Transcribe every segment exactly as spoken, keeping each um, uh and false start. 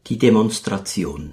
Die Demonstration.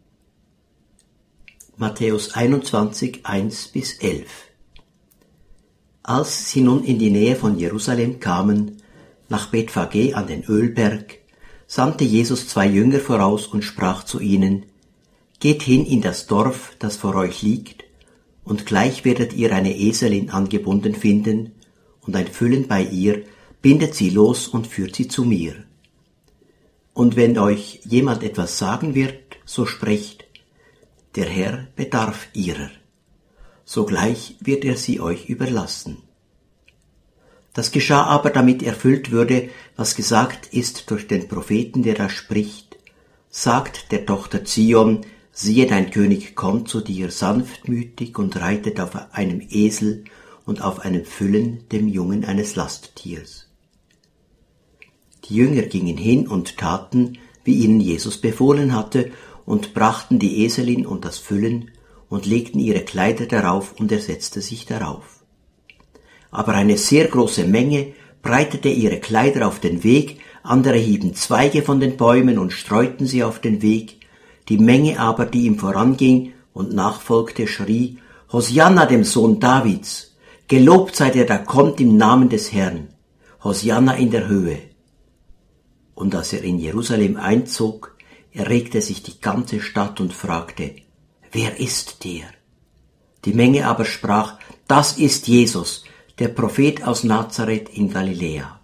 Matthäus einundzwanzig, eins bis elf. Als sie nun in die Nähe von Jerusalem kamen, nach Bethphage an den Ölberg, sandte Jesus zwei Jünger voraus und sprach zu ihnen: Geht hin in das Dorf, das vor euch liegt, und gleich werdet ihr eine Eselin angebunden finden und ein Füllen bei ihr, bindet sie los und führt sie zu mir. Und wenn euch jemand etwas sagen wird, so sprecht: Der Herr bedarf ihrer. Sogleich wird er sie euch überlassen. Das geschah aber, damit erfüllt würde, was gesagt ist durch den Propheten, der da spricht: Sagt der Tochter Zion, siehe, dein König kommt zu dir, sanftmütig und reitet auf einem Esel und auf einem Füllen, dem Jungen eines Lasttiers. Die Jünger gingen hin und taten, wie ihnen Jesus befohlen hatte, und brachten die Eselin und das Füllen und legten ihre Kleider darauf, und er setzte sich darauf. Aber eine sehr große Menge breitete ihre Kleider auf den Weg, andere hieben Zweige von den Bäumen und streuten sie auf den Weg. Die Menge aber, die ihm voranging und nachfolgte, schrie: Hosianna dem Sohn Davids, gelobt sei der, der kommt im Namen des Herrn, Hosianna in der Höhe. Und als er in Jerusalem einzog, erregte sich die ganze Stadt und fragte: Wer ist der? Die Menge aber sprach: Das ist Jesus, der Prophet aus Nazareth in Galiläa.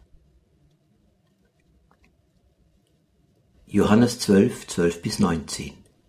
Johannes zwölf, zwölf bis neunzehn.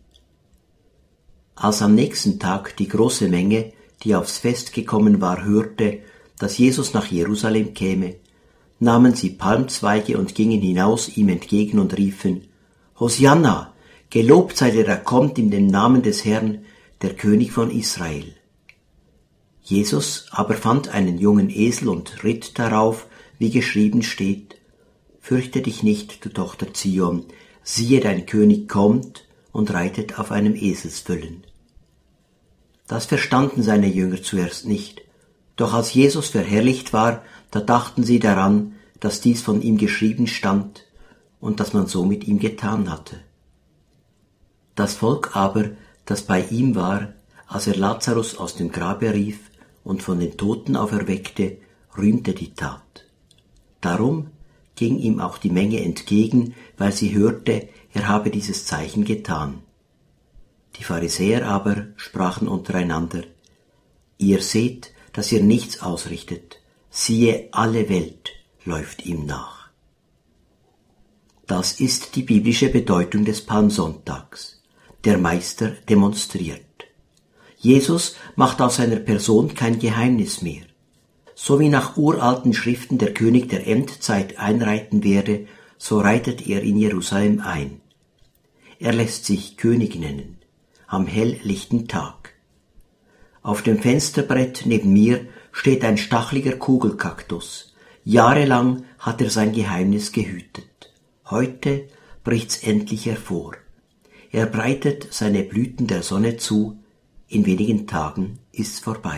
Als am nächsten Tag die große Menge, die aufs Fest gekommen war, hörte, dass Jesus nach Jerusalem käme, nahmen sie Palmzweige und gingen hinaus ihm entgegen und riefen: Hosianna, gelobt sei der, der kommt in dem Namen des Herrn, der König von Israel. Jesus aber fand einen jungen Esel und ritt darauf, wie geschrieben steht: Fürchte dich nicht, du Tochter Zion, siehe, dein König kommt und reitet auf einem Eselsfüllen. Das verstanden seine Jünger zuerst nicht, doch als Jesus verherrlicht war, da dachten sie daran, dass dies von ihm geschrieben stand und dass man so mit ihm getan hatte. Das Volk aber, das bei ihm war, als er Lazarus aus dem Grabe rief und von den Toten auferweckte, rühmte die Tat. Darum ging ihm auch die Menge entgegen, weil sie hörte, er habe dieses Zeichen getan. Die Pharisäer aber sprachen untereinander: Ihr seht, dass ihr nichts ausrichtet, siehe, alle Welt läuft ihm nach. Das ist die biblische Bedeutung des Palmsonntags. Der Meister demonstriert. Jesus macht aus seiner Person kein Geheimnis mehr. So wie nach uralten Schriften der König der Endzeit einreiten werde, so reitet er in Jerusalem ein. Er lässt sich König nennen, am helllichten Tag. Auf dem Fensterbrett neben mir steht ein stacheliger Kugelkaktus. Jahrelang hat er sein Geheimnis gehütet. Heute bricht's endlich hervor. Er breitet seine Blüten der Sonne zu, in wenigen Tagen ist's vorbei.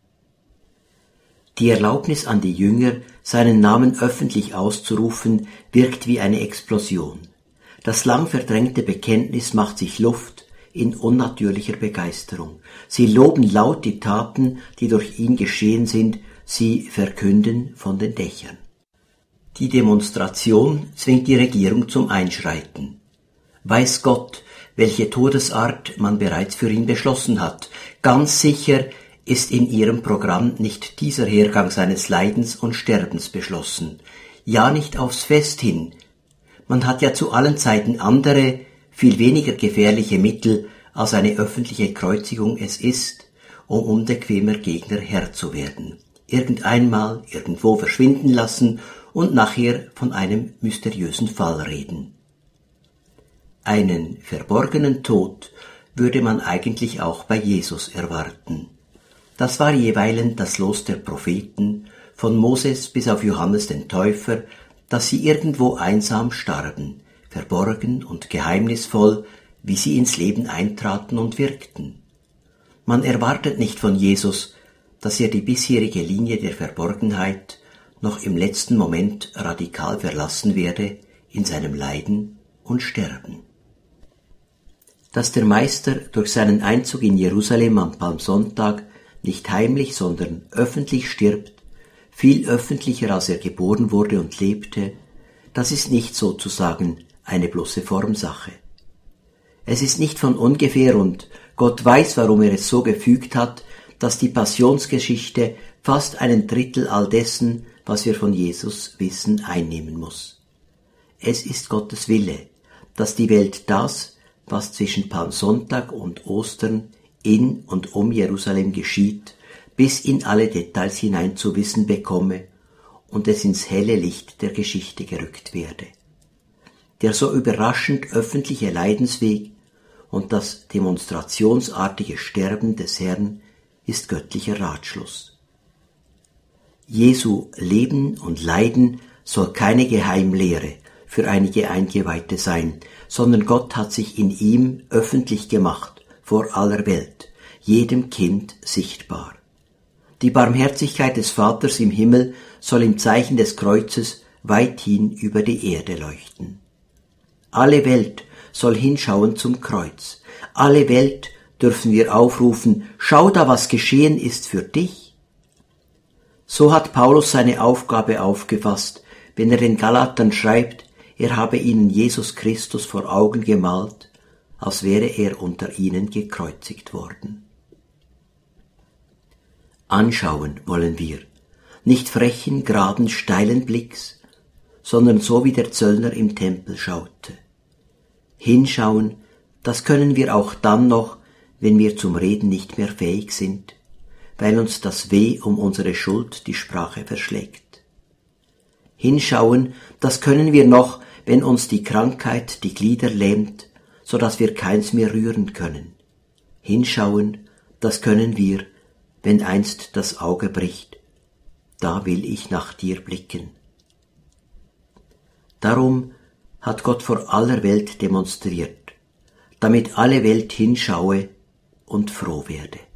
Die Erlaubnis an die Jünger, seinen Namen öffentlich auszurufen, wirkt wie eine Explosion. Das lang verdrängte Bekenntnis macht sich Luft in unnatürlicher Begeisterung. Sie loben laut die Taten, die durch ihn geschehen sind, sie verkünden von den Dächern. Die Demonstration zwingt die Regierung zum Einschreiten. Weiß Gott, welche Todesart man bereits für ihn beschlossen hat. Ganz sicher ist in ihrem Programm nicht dieser Hergang seines Leidens und Sterbens beschlossen, ja nicht aufs Fest hin. Man hat ja zu allen Zeiten andere, viel weniger gefährliche Mittel, als eine öffentliche Kreuzigung es ist, um unbequemer Gegner Herr zu werden. Irgendeinmal irgendwo verschwinden lassen und nachher von einem mysteriösen Fall reden. Einen verborgenen Tod würde man eigentlich auch bei Jesus erwarten. Das war jeweilen das Los der Propheten, von Moses bis auf Johannes den Täufer, dass sie irgendwo einsam starben, verborgen und geheimnisvoll, wie sie ins Leben eintraten und wirkten. Man erwartet nicht von Jesus, dass er die bisherige Linie der Verborgenheit noch im letzten Moment radikal verlassen werde in seinem Leiden und Sterben. dass der Meister durch seinen Einzug in Jerusalem am Palmsonntag nicht heimlich, sondern öffentlich stirbt, viel öffentlicher als er geboren wurde und lebte, das ist nicht sozusagen eine bloße Formsache. Es ist nicht von ungefähr und Gott weiß, warum er es so gefügt hat, dass die Passionsgeschichte fast einen Drittel all dessen, was wir von Jesus wissen, einnehmen muss. Es ist Gottes Wille, dass die Welt das, was zwischen Palmsonntag und Ostern in und um Jerusalem geschieht, bis in alle Details hinein zu wissen bekomme und es ins helle Licht der Geschichte gerückt werde. Der so überraschend öffentliche Leidensweg und das demonstrationsartige Sterben des Herrn ist göttlicher Ratschluss. Jesu Leben und Leiden soll keine Geheimlehre für einige Eingeweihte sein, sondern Gott hat sich in ihm öffentlich gemacht, vor aller Welt, jedem Kind sichtbar. Die Barmherzigkeit des Vaters im Himmel soll im Zeichen des Kreuzes weithin über die Erde leuchten. Alle Welt soll hinschauen zum Kreuz. Alle Welt dürfen wir aufrufen, schau da, was geschehen ist für dich. So hat Paulus seine Aufgabe aufgefasst, wenn er den Galatern schreibt, er habe ihnen Jesus Christus vor Augen gemalt, als wäre er unter ihnen gekreuzigt worden. Anschauen wollen wir, nicht frechen, geraden, steilen Blicks, sondern so wie der Zöllner im Tempel schaute. Hinschauen, das können wir auch dann noch, wenn wir zum Reden nicht mehr fähig sind, weil uns das Weh um unsere Schuld die Sprache verschlägt. Hinschauen, das können wir noch, wenn uns die Krankheit die Glieder lähmt, so dass wir keins mehr rühren können. Hinschauen, das können wir, wenn einst das Auge bricht. Da will ich nach dir blicken. Darum hat Gott vor aller Welt demonstriert, damit alle Welt hinschaue und froh werde.